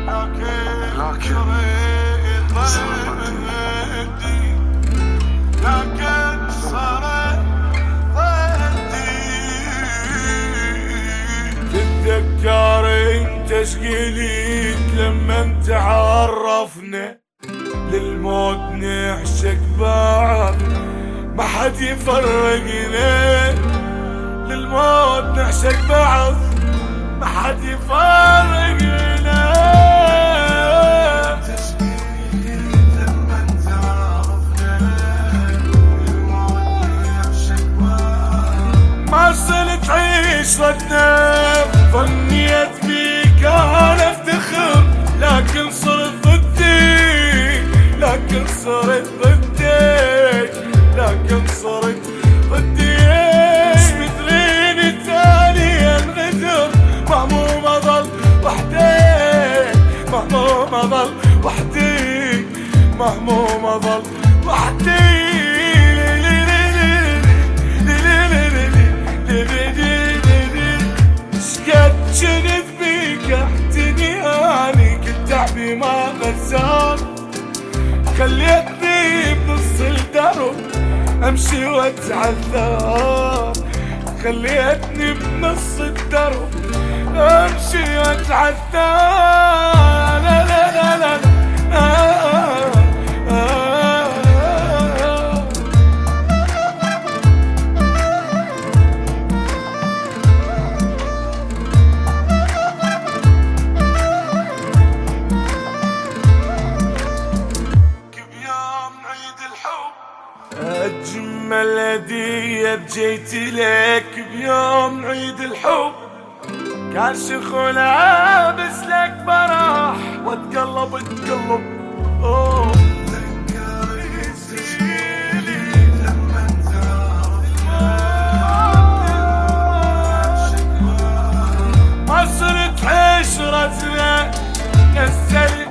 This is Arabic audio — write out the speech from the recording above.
لكن صارت تتذكرين تشكيليك لما تعرفنا للموت نعشق بعض ما حد يفرقنا، للموت نعشق بعض ما حد يفرقنا. تشكيليك لما تعرفنا للموت نعشق بعض ما صرت عيشتنا، ظنيت بيك انا افتخر لكن صرت ضدي، لكن صرت ضدي، لكن صرت ضدي. مثليني تالي الغدر مهموم اظل وحدي، مهموم اظل وحدي، مهموم اظل وحدي. شقد شغف بيك احتني اني كنت تعبي ما غزار، خليتني بنص الدرب امشي واتعذر، خليتني بنص الدرب امشي واتعذر. لا لا لا لا أجمل هدية جيت لك بيوم عيد الحب، كان شيخ لابس لك فرح واتقلب اتقلب. تذكري لما تعرف ما صرت عشرتنا نزل